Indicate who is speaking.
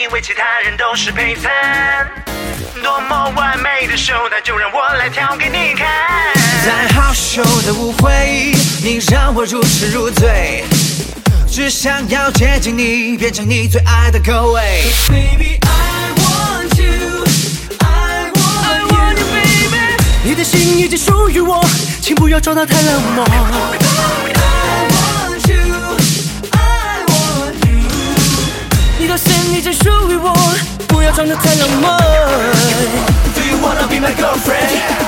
Speaker 1: 以为其他人都是陪衬。多么完美的秀，那就让我来跳给你看。
Speaker 2: 在好羞的舞会，你让我如痴如醉，只想要接近你，变成你最爱的口味。Baby, I want you, I want you, baby。你的心已经属于我，请不要装得太冷漠。I want you, I want you。你的心已经属于我，不要装得太冷漠。Do you wanna be my girlfriend?